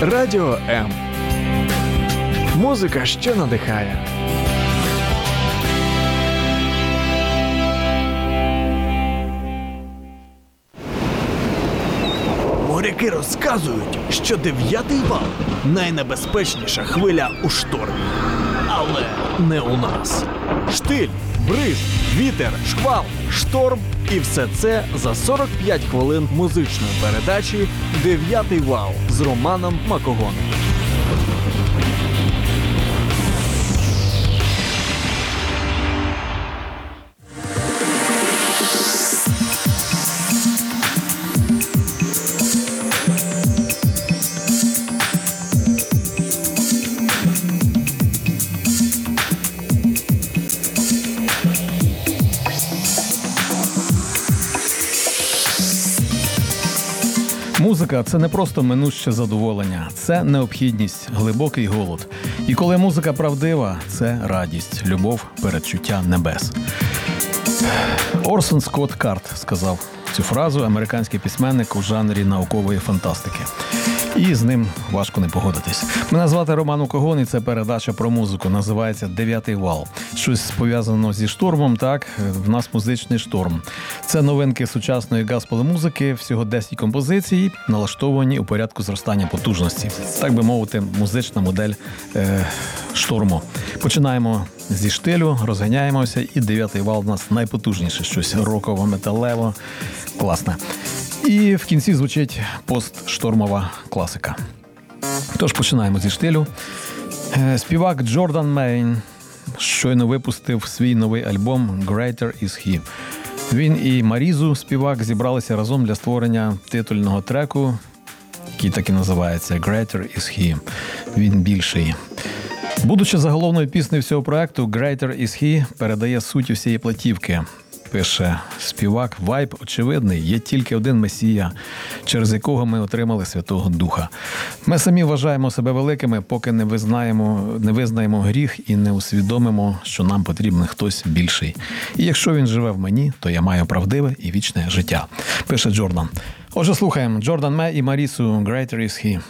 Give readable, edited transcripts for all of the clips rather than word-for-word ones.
Радіо М. Музика, що надихає. Моряки розказують, що 9-й вал – найнебезпечніша хвиля у штормі. Але не у нас. Штиль, бриз, вітер, шквал, шторм і все це за 45 хвилин музичної передачі «9-й вал» з Романом Макогоном. Музика – це не просто минуще задоволення, це необхідність, глибокий голод. І коли музика правдива – це радість, любов, передчуття небес. Орсон Скотт Карт сказав цю фразу, американський письменник у жанрі наукової фантастики. І з ним важко не погодитись. Мене звати Роман Макогон, і це передача про музику. Називається «9-й вал». Щось пов'язано зі штормом, так? В нас музичний шторм. Це новинки сучасної гаспел-музики, всього 10 композицій, налаштовані у порядку зростання потужності. Так би мовити, музична модель шторму. Починаємо зі штилю, розганяємося, і 9-й вал у нас найпотужніше. Щось роково-металево, класне. І в кінці звучить постштормова класика. Тож починаємо зі штилю. Співак Джордан Мейн щойно випустив свій новий альбом «Greater is He». Він і Марізу, співак, зібралися разом для створення титульного треку, який так і називається «Greater is He». Він більший. Будучи заголовною піснею всього проекту, «Greater is He» передає суть усієї платівки. Пише співак, вайб очевидний, є тільки один Месія, через якого ми отримали Святого Духа. Ми самі вважаємо себе великими, поки не визнаємо гріх і не усвідомимо, що нам потрібен хтось більший. І якщо він живе в мені, то я маю правдиве і вічне життя, пише Джордан. Отже, слухаємо Джордан Мей і Марісу «Greater is He».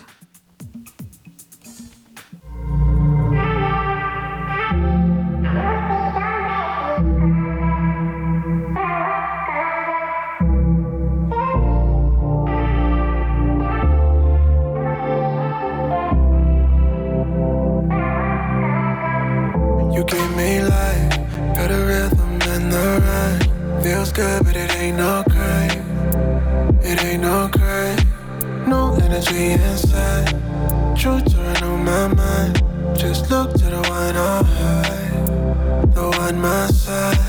You gave me life, got a rhythm and the rhyme. Feels good, but it ain't no crime. It ain't no crime. No energy inside. Truth to run on my mind. Just look to the one on high, the one my side.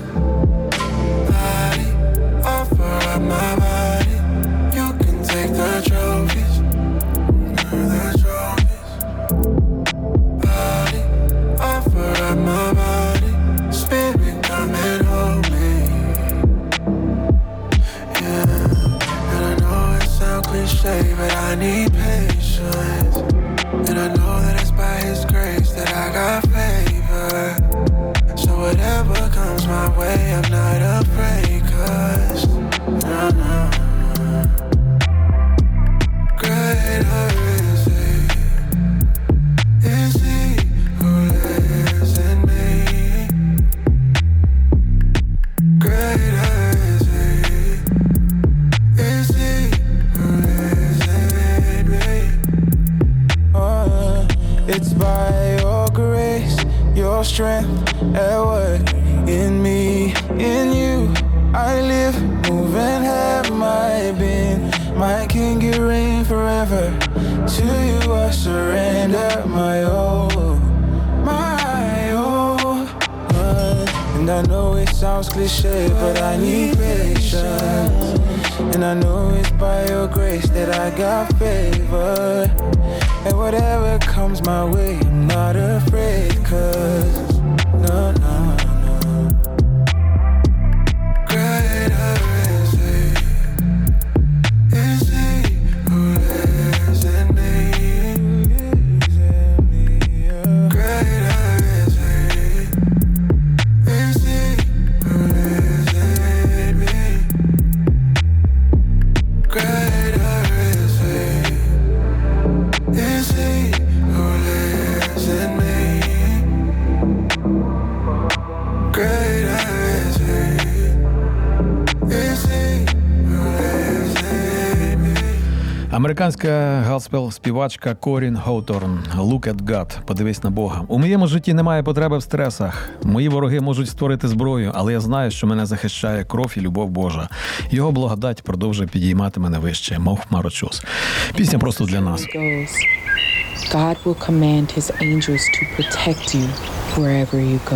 Body, offer up my body. You can take the trophies, the trophies. Body, offer up my body. Spirit, come and hold me. Yeah, and I know it sounds cliche, but I need patience. And I know that it's by His grace that I got favor. So whatever comes my way, I'm not afraid, 'cause no, no, no. Greater is He who lives in me. Greater is He who lives in me. It's by your grace, your strength at work in me, in you. I live, move and have my being. My King, you reign forever. To you I surrender my all, my all. And I know it sounds cliche, but I need patience. And I know it's by your grace that I got favor. And whatever comes my way, I'm not afraid, 'cause no, no, no. Greater is He who lives in me. Greater is He who lives in me. Greater is He Американська гаспел-співачка Корін Хоуторн. «Look at God» – «Подивись на Бога». У моєму житті немає потреби в стресах. Мої вороги можуть створити зброю, але я знаю, що мене захищає кров і любов Божа. Його благодать продовжує підіймати мене вище, мов хмарочос. Пісня просто для нас. God will command his angels to protect you wherever you go.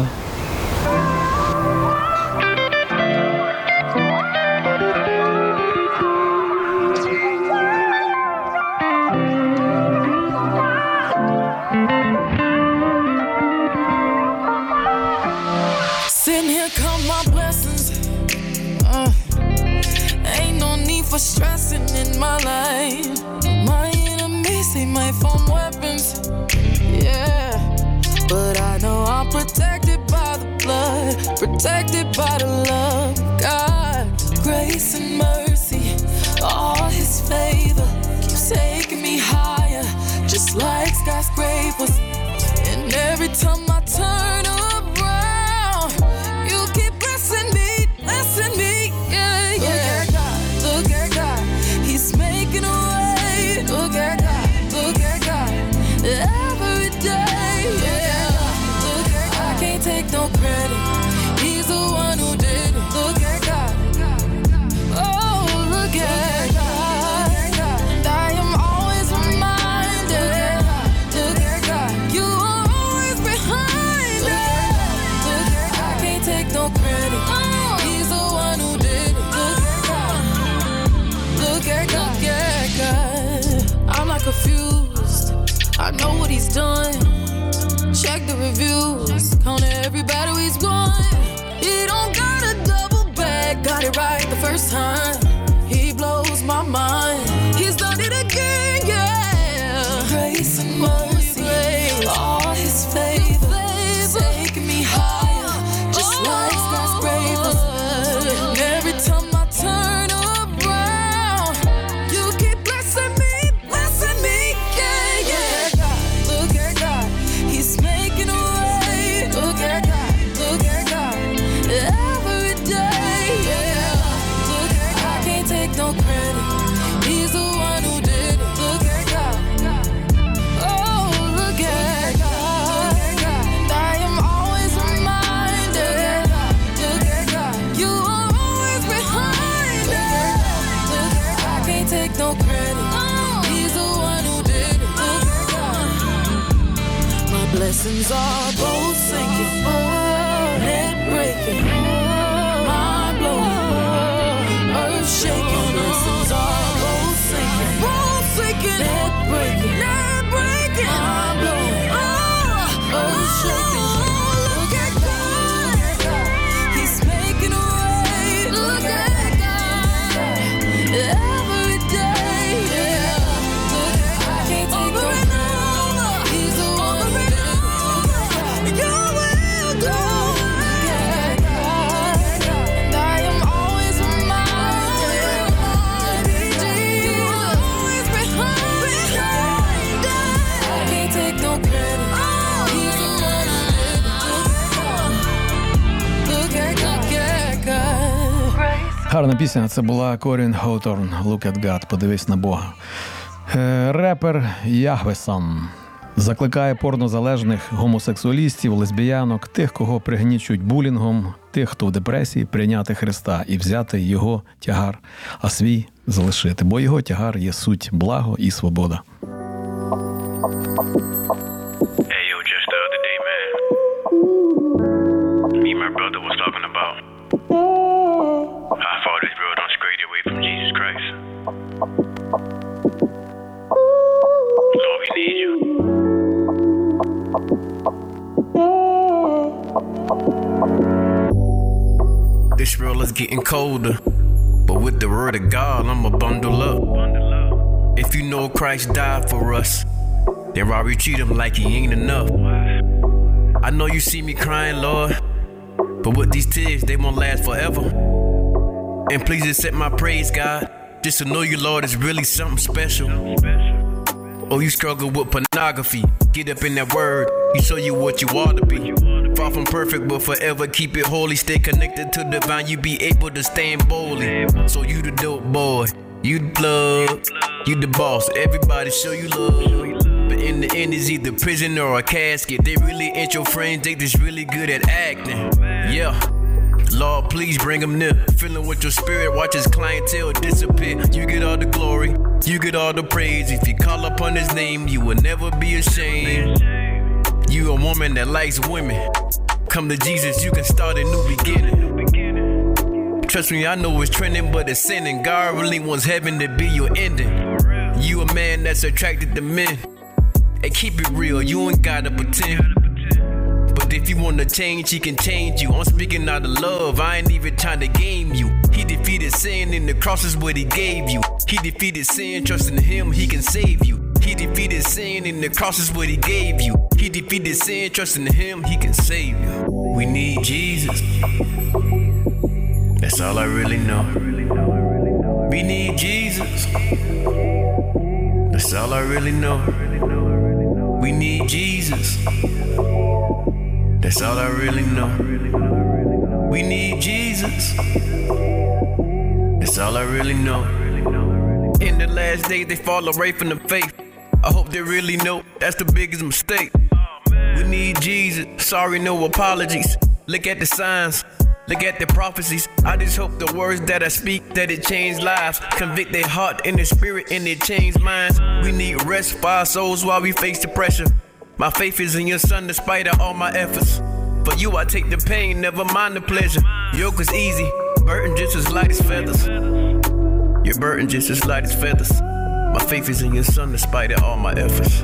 Sitting here count my blessings. Ain't no need for stressing in my life. My enemies, they might form weapons. Yeah, but I know I'm protected by the blood, protected by the love of God. Grace and mercy, all his favor keeps taking me higher, just like skyscrapers. And every time I turn around, you keep blessing me, yeah, yeah. Look at God, he's making a way. Look at God, every day, yeah. Look at God, I can't take no credit, he's the one who did it. Look at God, oh, look at God, and I am always reminded. Look at God, you are always behind it. Look at God, I can't take no credit, he's the one who did it. Look at God, I'm not confused, I know what he's done. Check the reviews, count every battle he's won. He don't got a double back, got it right the first time. He blows my mind, he's done it again, yeah. Grace and mercy, all his favor, taking me higher, just like skyscrapers. And every time I turn around, you keep blessing me, yeah, yeah. Look at God, he's making a way. Look at God, every day, yeah. Look at God, I can't take no credit, he's the one who did it. Look at God, oh, look at God, and I am always reminded. Look at God, you are always behind it. Look at God, I can't take no credit, he's the one who did it. Look at God, my blessings are both sinking, head breaking, mind blowing, earth shaking. Blessings are both sinking, head breaking, mind blowing, earth shaking. Look at God, he's making a way. Look at God, every day, yeah. Look at God, I can't take no credit, he's the one who did it. You will go. Look at God, and I am always reminded. You are always behind it. I can't take no credit, he's the one who did it. Look at God. Гарна пісня, це була Корін Хоуторн «Look at God» – «Подивись на Бога». Репер Ягвесон закликає порнозалежних гомосексуалістів, лесбіянок, тих, кого пригнічують булінгом, тих, хто в депресії, прийняти Христа і взяти його тягар, а свій залишити, бо його тягар є суть, благо і свобода. Hey, yo, just the other day, man, me and my brother was talking about how far this world done strayed away from Jesus Christ. Lord, we need you. This world is getting colder, but with the word of God, I'ma bundle up. If you know Christ died for us, then why we treat him like he ain't enough? I know you see me crying, Lord, but with these tears, they won't last forever. And please accept my praise, God, just to know you, Lord, is really something special. Oh, you struggle with pornography, get up in that word, he show you what you ought to be. Far from perfect, but forever keep it holy, stay connected to divine, you be able to stand boldly. So you the dope boy, you the plug, You the boss, everybody show you love. But in the end, it's either prison or a casket. They really ain't your friends, they just really good at acting. Yeah. Lord, please bring him near. Filling with your spirit, watch his clientele disappear. You get all the glory, you get all the praise. If you call upon his name, you will never be ashamed. You a woman that likes women. Come to Jesus, you can start a new beginning. Trust me, I know it's trending, but it's sinning. God really wants heaven to be your ending. You a man that's attracted to men. And keep it real, you ain't gotta pretend. But if you wanna change, he can change you. I'm speaking out of love, I ain't even trying to game you. He defeated sin and the cross is what he gave you. He defeated sin, trust in him, he can save you. He defeated sin and the cross is what he gave you. He defeated sin, trust in him, he can save you. We need Jesus. That's all I really know. We need Jesus. That's all I really know. We need Jesus. That's all I really know. We need Jesus. That's all I really know. In the last days, they fall away from the faith. I hope they really know that's the biggest mistake. We need Jesus. Sorry, no apologies. Look at the signs. Look at the prophecies. I just hope the words that I speak, that it change lives. Convict their heart and their spirit and it change minds. We need rest for our souls while we face the pressure. My faith is in your son despite of all my efforts. For you I take the pain, never mind the pleasure. Yoke is easy, burden just as light as feathers. Your burden just as light as feathers. My faith is in your son despite of all my efforts.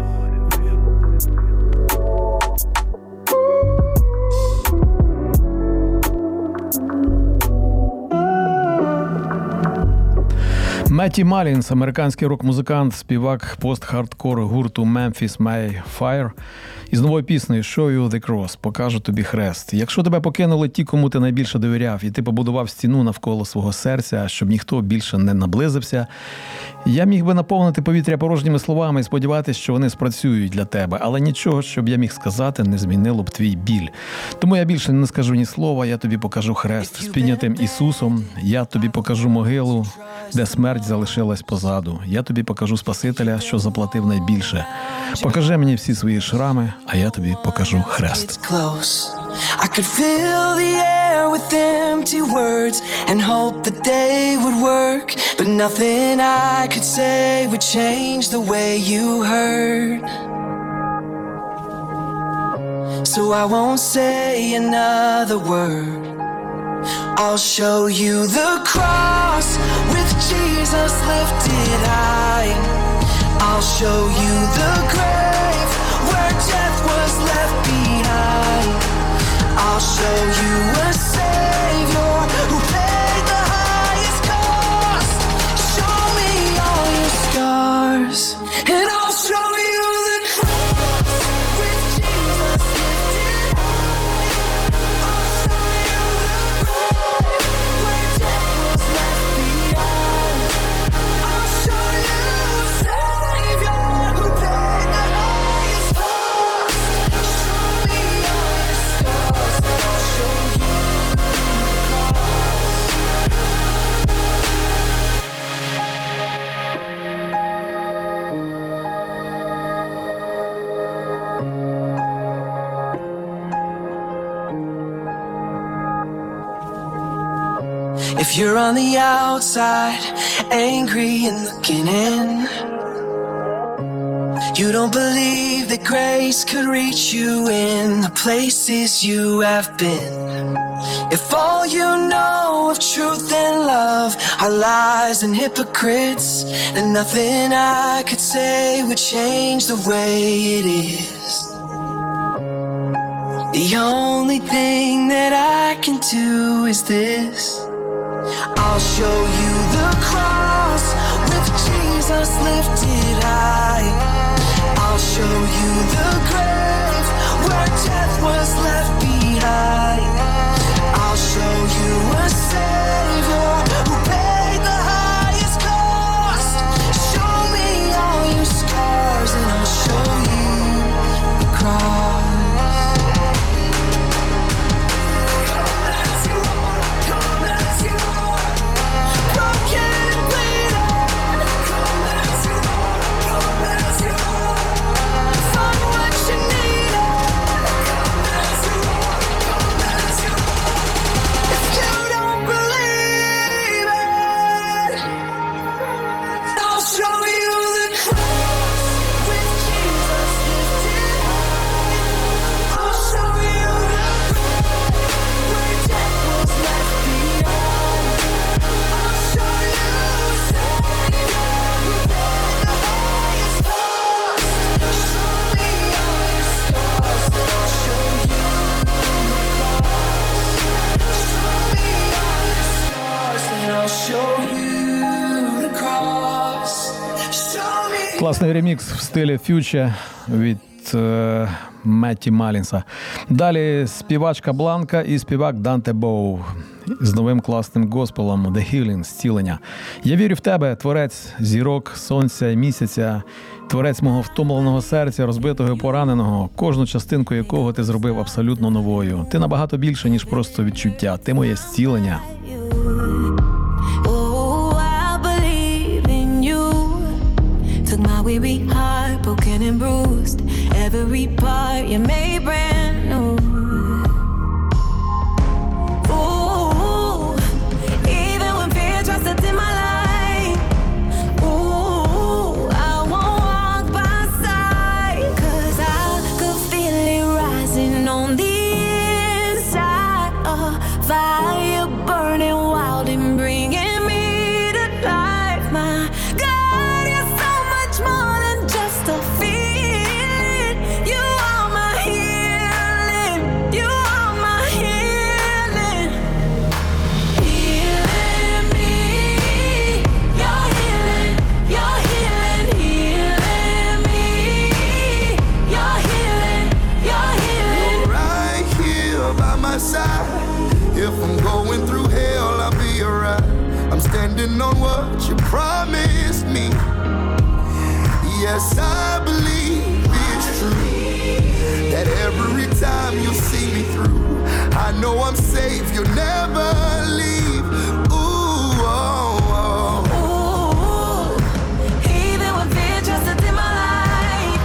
Метті Малінс, американський рок-музикант, співак пост-хардкор гурту Memphis Mayfire, із новою піснею «Show you the cross» – «Покажу тобі хрест». Якщо тебе покинули ті, кому ти найбільше довіряв, і ти побудував стіну навколо свого серця, щоб ніхто більше не наблизився, я міг би наповнити повітря порожніми словами і сподіватися, що вони спрацюють для тебе, але нічого, щоб я міг сказати, не змінило б твій біль. Тому я більше не скажу ні слова, я тобі покажу хрест з піднятим Ісусом, я тобі покажу могилу, де смерть залишилась позаду. Я тобі покажу Спасителя, що заплатив найбільше. Покажи мені всі свої шрами, а я тобі покажу хрест. I could fill the air with empty words and hope the day would work, but nothing I could say would change the way you hurt. So I won't say another word. I'll show you the cross with Jesus lifted high. I'll show you the grave where death was left behind. I'll show you a Savior who paid the highest cost. Show me all your scars, and I'll show you the cross with Jesus lifted high. I'll show you the grave where death was left behind. I'll show you a Savior who paid the highest cost. Show me all your scars, and I'll show you the cross. If you're on the outside, angry and looking in, you don't believe that grace could reach you in the places you have been. If all you know of truth and love are lies and hypocrites, then nothing I could say would change the way it is. The only thing that I can do is this. I'll show you the cross with Jesus lifted high. I'll show you the grave where death was left behind. I'll show you a Savior who paid the highest cost. Show me all your scars, and I'll show you the cross. Come as you are, broken and bleeding. Come as you Класний ремікс в стилі Future від Метті Малінса. Далі співачка Бланка і співак Данте Боу з новим класним госпелом The Healing – «Зцілення». Я вірю в тебе, творець зірок, сонця і місяця, творець мого втомленого серця, розбитого і пораненого, кожну частинку якого ти зробив абсолютно новою. Ти набагато більше, ніж просто відчуття. Ти моє зцілення. Weary heart, broken and bruised. Every part you made brand new. Ooh, even when fear tries to dim my light. Ooh, I won't walk by side, 'cause I could feel it rising on the inside. A fire burning wild and bringing me to life. My God, you're so much more than just a feeling. You are my healing. You are my healing. Healing me. You're healing. You're healing. Healing me. You're healing. You're healing. You're right here by my side. If I'm going through hell, I'll be alright. I'm standing on what you promised me. Yes, I believe it's true that every time you see me through, I know I'm safe, you'll never leave. Ooh, oh, oh. Ooh, even when fear tries to dim my light.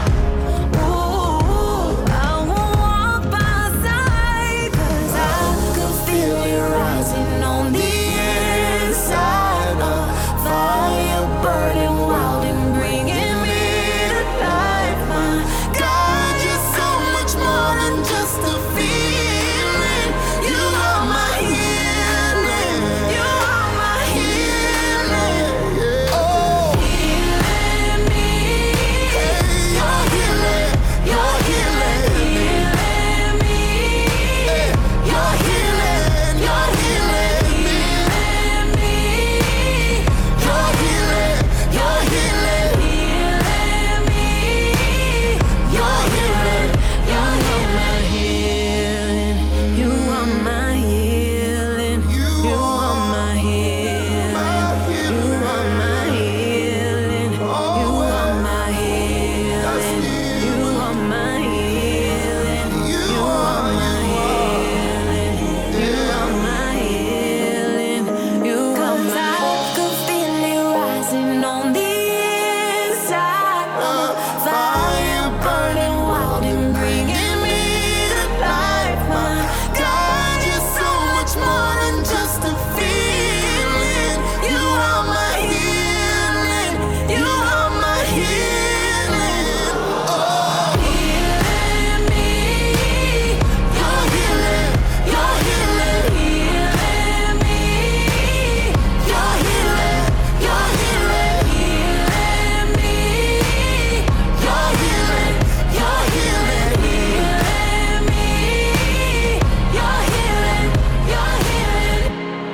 Ooh, I won't walk by side, 'cause I could feel it rising on the inside. A fire burning wild and bringing me to life. My God, you're so much more than just a feeling. You are my healing. You are my Healing. Yeah. Oh, healing me. hey, you're healing. You're healing. Healing me. Hey, you're healing. You're healing me. Healing me. You're healing. You're healing. Healing me. You're healing. You're my healing. You are my healing. You You are my healing. my You are my healing. You are my healing. You are my healing. You You are my healing. You are my healing. You are my. I could feel it rising on the inside. Fire burning wild and bringing me to life. My God, you're so much more than just a feeling. You are my healing. You are my healing. Oh, healing me. you're healing. You're healing. Healing me. You're healing. You're healing. Healing me. You're healing. You're healing. Healing me. You're healing. You're healing.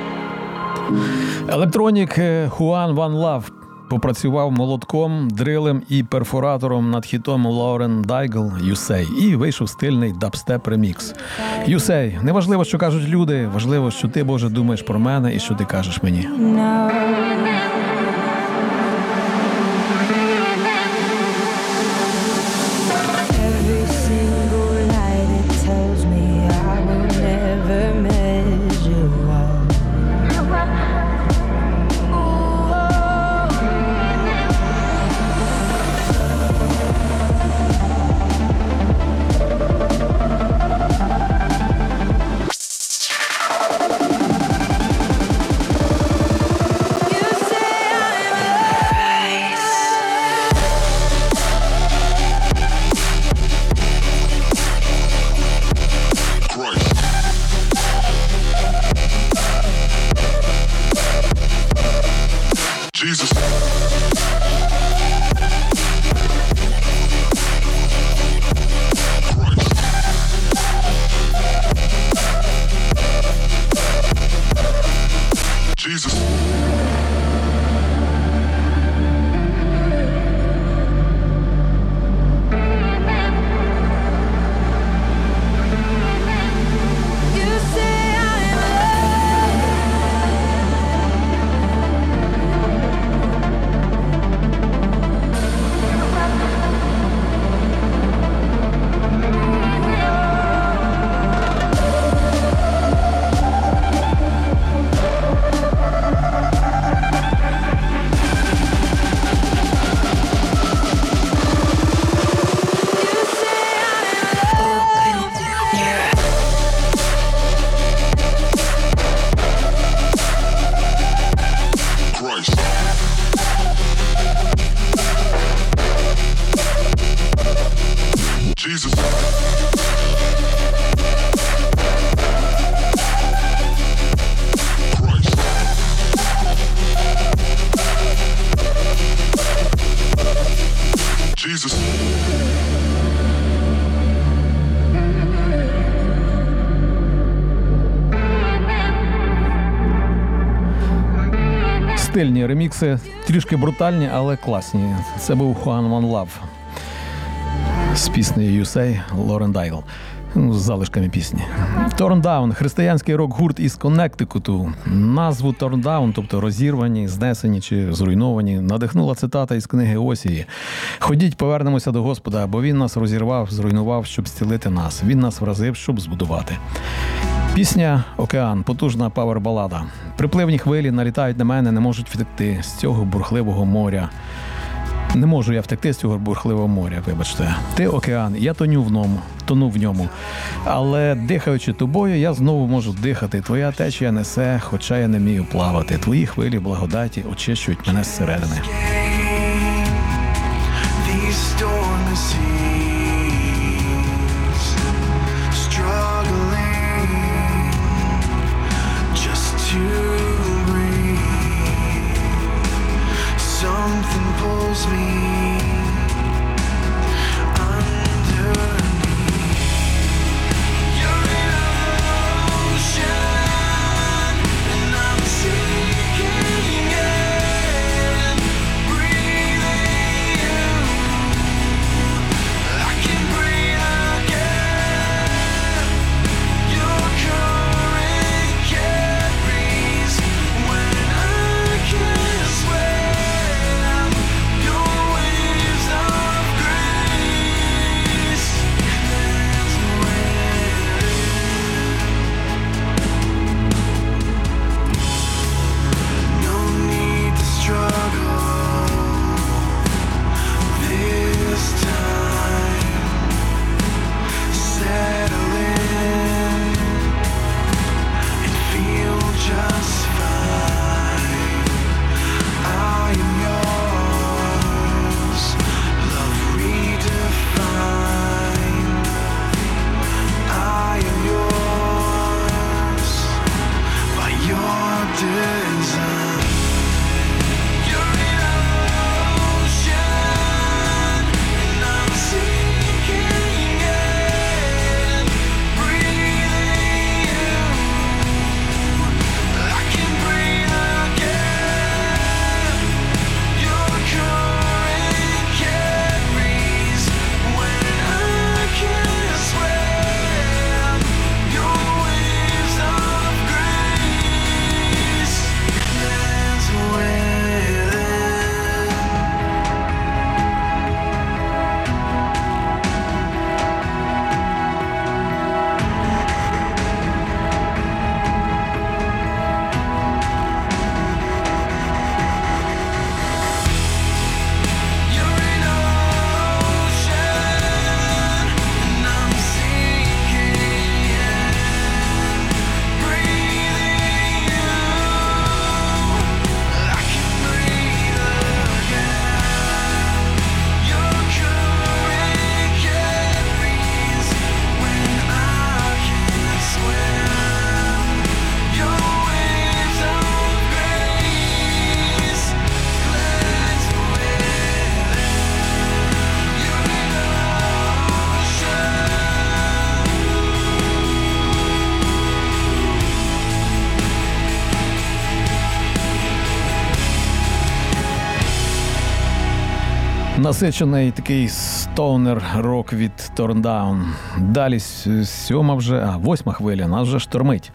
Електронік Juan One Love попрацював молотком, дрилем і перфоратором над хітом Лаурен Дайгл «You Say» і вийшов стильний дабстеп-ремікс. «You Say» – неважливо, що кажуть люди, важливо, що ти, Боже, думаєш про мене і що ти кажеш мені. Every single night it tells me I will never measure up. You say Стильні ремікси, трішки брутальні, але класні. Це був Juan One Love з піснею You Say, Лорен Дайл. З залишками пісні. Торндаун – християнський рок-гурт із Коннектикуту. Назву Торндаун, тобто розірвані, знесені чи зруйновані, надихнула цитата із книги Осії. «Ходіть, повернемося до Господа, бо Він нас розірвав, зруйнував, щоб зцілити нас. Він нас вразив, щоб збудувати». Пісня «Океан» – потужна павер-балада. Припливні хвилі налітають на мене, не можуть втекти з цього бурхливого моря. Не можу я втекти з цього бурхливого моря, вибачте. Ти океан, я тону в ньому. Але дихаючи тобою, я знову можу дихати. Твоя течія несе, хоча я не вмію плавати. Твої хвилі благодаті очищують мене зсередини. Something pulls me underneath. You're in an ocean, and I'm sinking in, breathing you. I can breathe again. Your current carries when I can't swim. Насичений такий стоунер-рок від Торндаун. Далі восьма хвиля, нас вже штормить.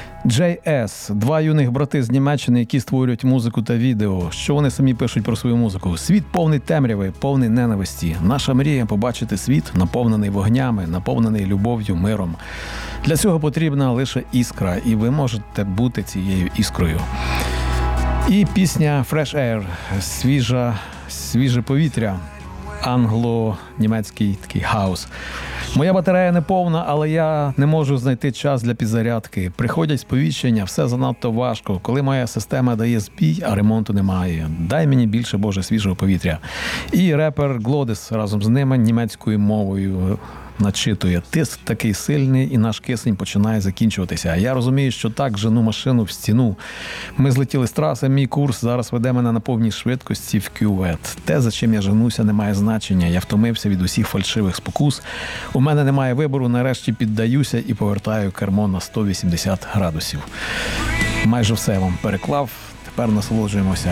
JS – два юних брати з Німеччини, які створюють музику та відео. Що вони самі пишуть про свою музику? Світ повний темряви, повний ненависті. Наша мрія – побачити світ, наповнений вогнями, наповнений любов'ю, миром. Для цього потрібна лише іскра, і ви можете бути цією іскрою. І пісня Fresh Air – свіже повітря, англо-німецький такий хаус. Моя батарея не повна, але я не можу знайти час для підзарядки. Приходять сповіщення, все занадто важко. Коли моя система дає збій, а ремонту немає. Дай мені більше, Боже, свіжого повітря. І репер Глодес разом з ними німецькою мовою начитує. Тиск такий сильний і наш кисень починає закінчуватися. А я розумію, що так жену машину в стіну. Ми злетіли з траси, мій курс зараз веде мене на повній швидкості в кювет. Те, за чим я женуся, не має значення. Я втомився від усіх фальшивих спокус. У мене немає вибору, нарешті піддаюся і повертаю кермо на 180 градусів. Майже все вам переклав, тепер насолоджуємося.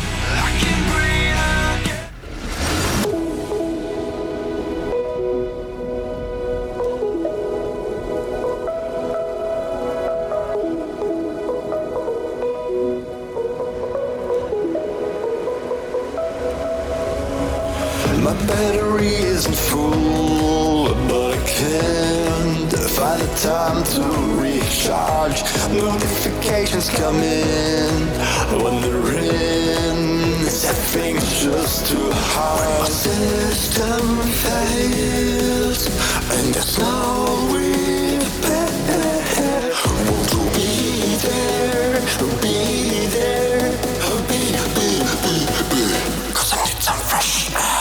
My battery isn't full, but I can't find the time to recharge. Notifications come in, wondering is everything's just too hard. My system fails, and there's no repair. Won't you be there? Be there? Be. 'Cause I need some fresh air.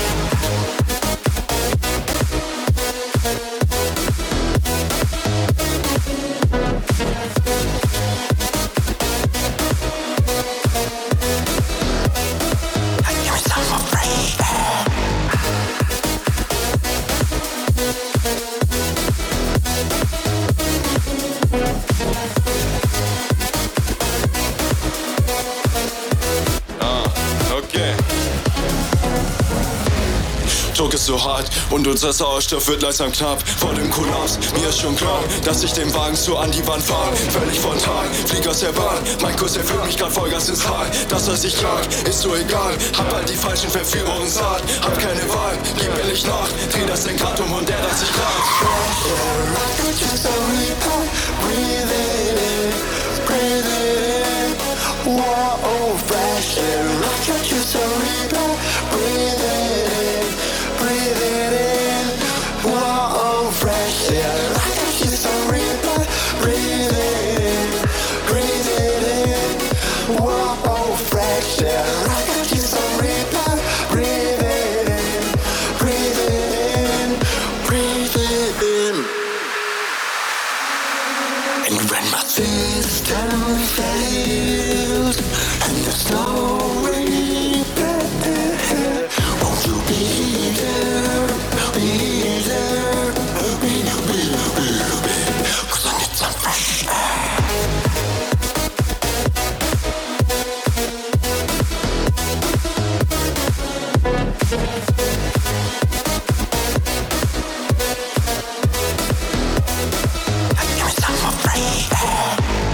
Druck ist so hart und unser Sauerstoff wird langsam knapp. Vor dem Kollaps, mir ist schon klar, dass ich den Wagen so an die Wand fahre. Völlig frontal, flieg aus der Bahn. Mein Kurs erfüllt mich grad Vollgas ins Tal. Das, was ich trag, ist so egal. Hab all die falschen Verführungen satt. Hab keine Wahl, gib billig nach. Dreh das Lenkrad um und der das sich tragt. Whoa, fresh air, I got you so real. Breathe it in, breathe it in. Whoa, fresh air, I got you so real. Breathe it in, breathe it in. Whoa, fresh air, I got you so real. Breathe it in, breathe it in, breathe it in. And when my system fails and there's no repair, won't you be there? Be there? Be. 'Cause I need some fresh air. Give me some more fresh air.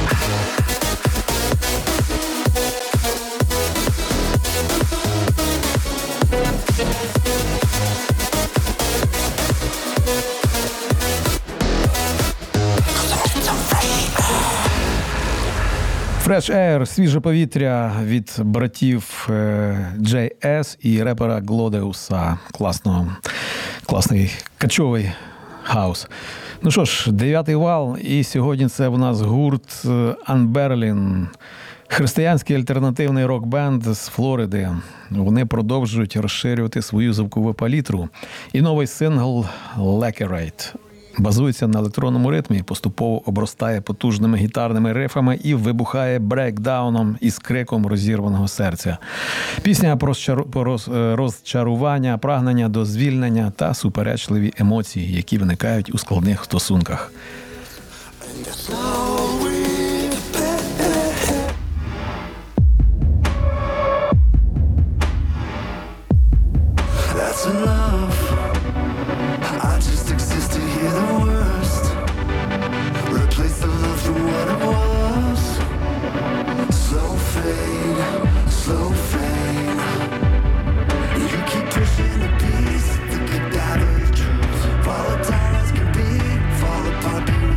Fresh Air – свіже повітря від братів JS і репера Глодеуса. Класний качовий хаус. Ну що ж, 9-й вал, і сьогодні це в нас гурт Unberlin. Християнський альтернативний рок-бенд з Флориди. Вони продовжують розширювати свою звукову палітру. І новий сингл «Lacerate» базується на електронному ритмі, поступово обростає потужними гітарними рифами і вибухає брейкдауном із криком розірваного серця. Пісня про розчарування, прагнення до звільнення та суперечливі емоції, які виникають у складних стосунках. That's enough. I just exist to hear the worst. Replace the love for what it was. Slow fade, slow fade. You keep pushing the piece to get out of the truth. Volatile as can be, fall apart.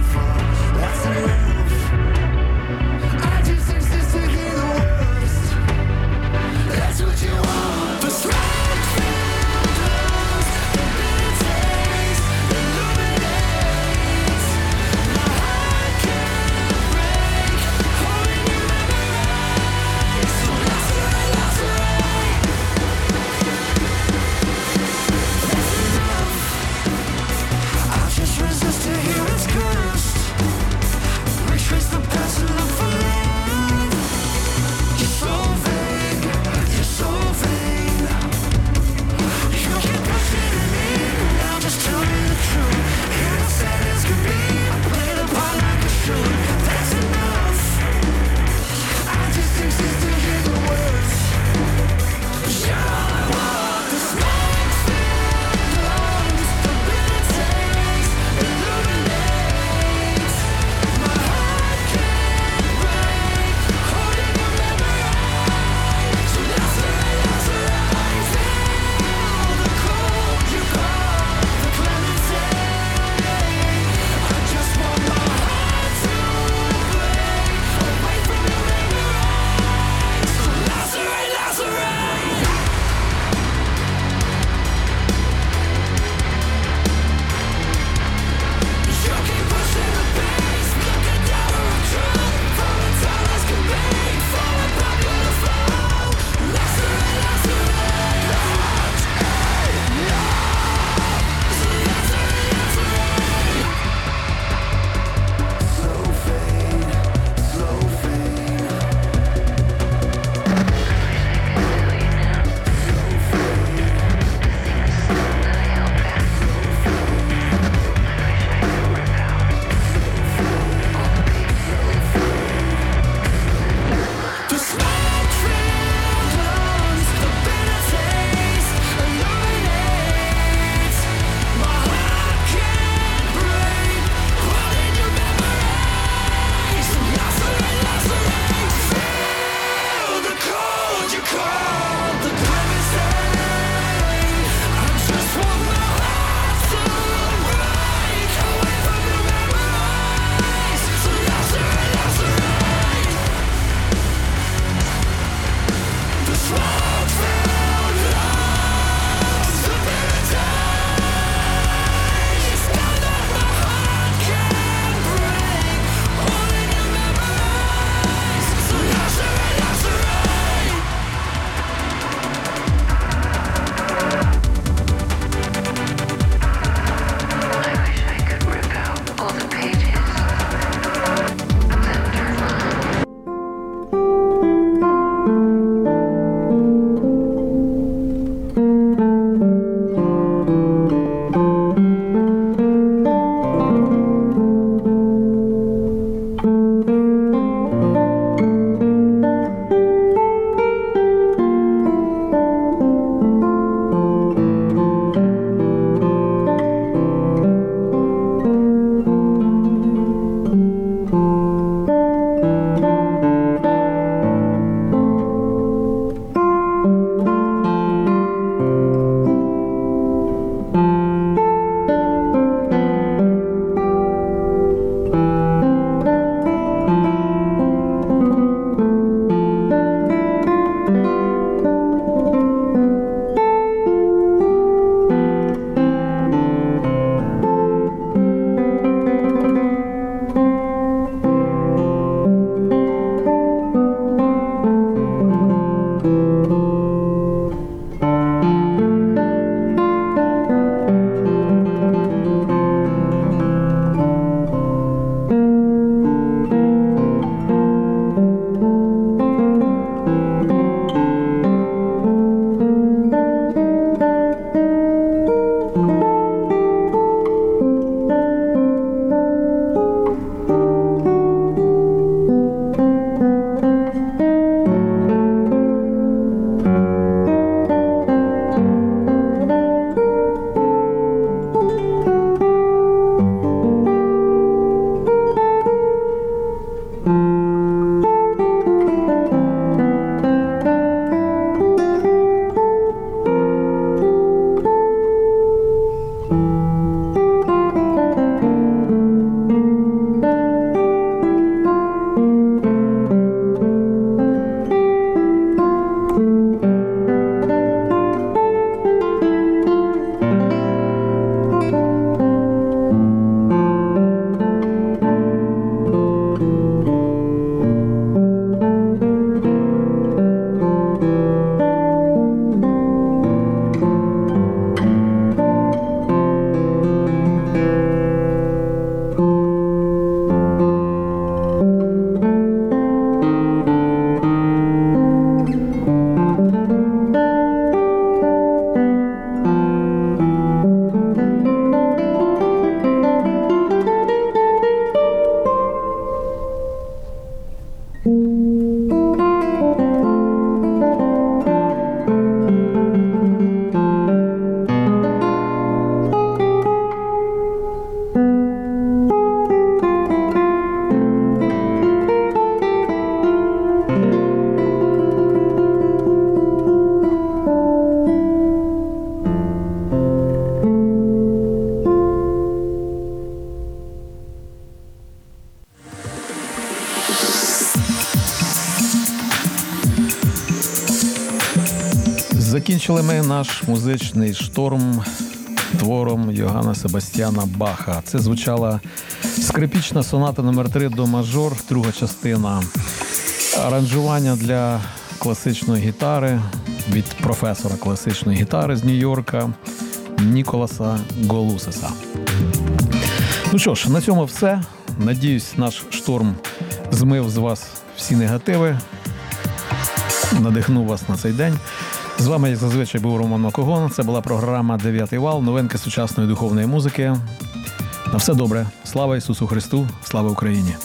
закінчили ми наш музичний шторм твором Йоганна Себастьяна Баха. Це звучала скрипічна соната номер 3 до мажор, друга частина. Аранжування для класичної гітари від професора класичної гітари з Нью-Йорка Ніколаса Голусеса. Ну що ж, на цьому все. Надіюсь, наш шторм змив з вас всі негативи, надихнув вас на цей день. З вами, як зазвичай, був Роман Макогон. Це була програма «Дев'ятий вал», новинки сучасної духовної музики. На все добре. Слава Ісусу Христу, слава Україні!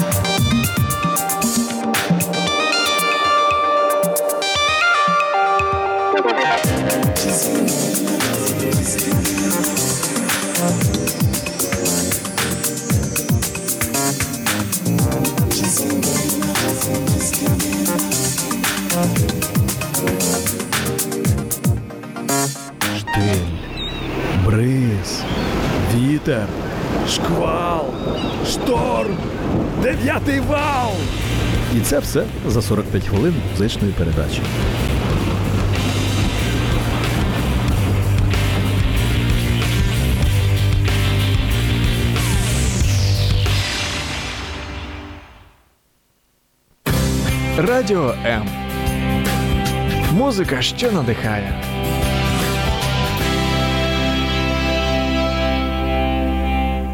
Штиль, бриз, вітер, шквал, шторм, 9-й вал. І це все за 45 хвилин музичної передачі. Радіо М. Музика, що надихає.